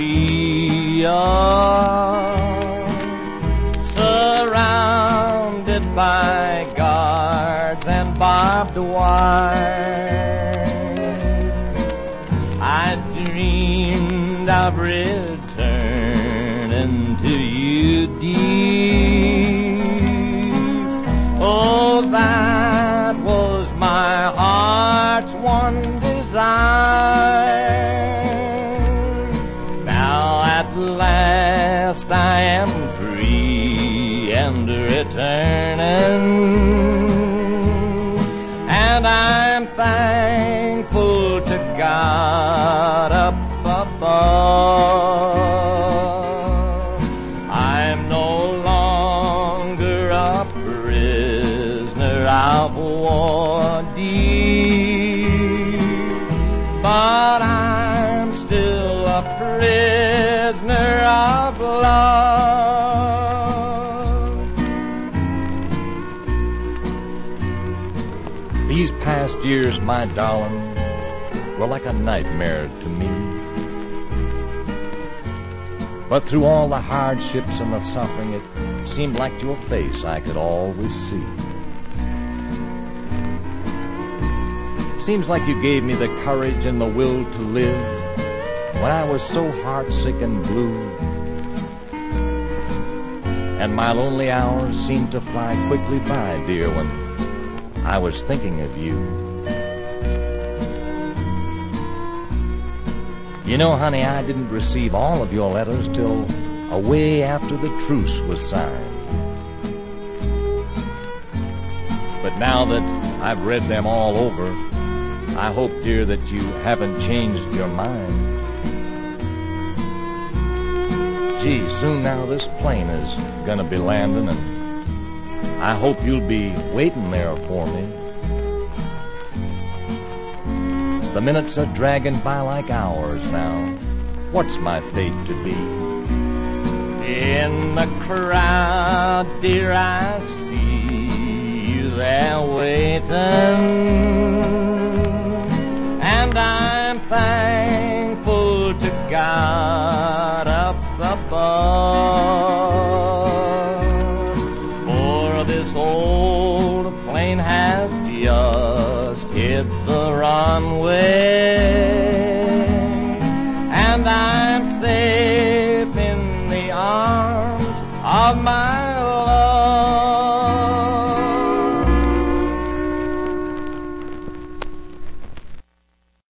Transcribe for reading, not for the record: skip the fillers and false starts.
Korea, surrounded by guards and barbed wire. I dreamed of returning to you, dear. Oh, that was my heart's one desire. Now at last I am free and returning, and I'm thankful to God up above. I'm no longer a prisoner of war, dear, but I'm still a prisoner of love. These past years, my darling, were like a nightmare to me. But through all the hardships and the suffering, it seemed like your face I could always see. Seems like you gave me the courage and the will to live when I was so heartsick and blue. And my lonely hours seemed to fly quickly by, dear, when I was thinking of you. You know, honey, I didn't receive all of your letters till away after the truce was signed. But now that I've read them all over, I hope, dear, that you haven't changed your mind. Gee, soon now this plane is gonna be landing, and I hope you'll be waiting there for me. The minutes are dragging by like hours now. What's my fate to be? In the crowd, dear, I see you there waiting, and I'm thankful to God up above, for this old plane has just hit the runway, and I'm safe in the arms of my love.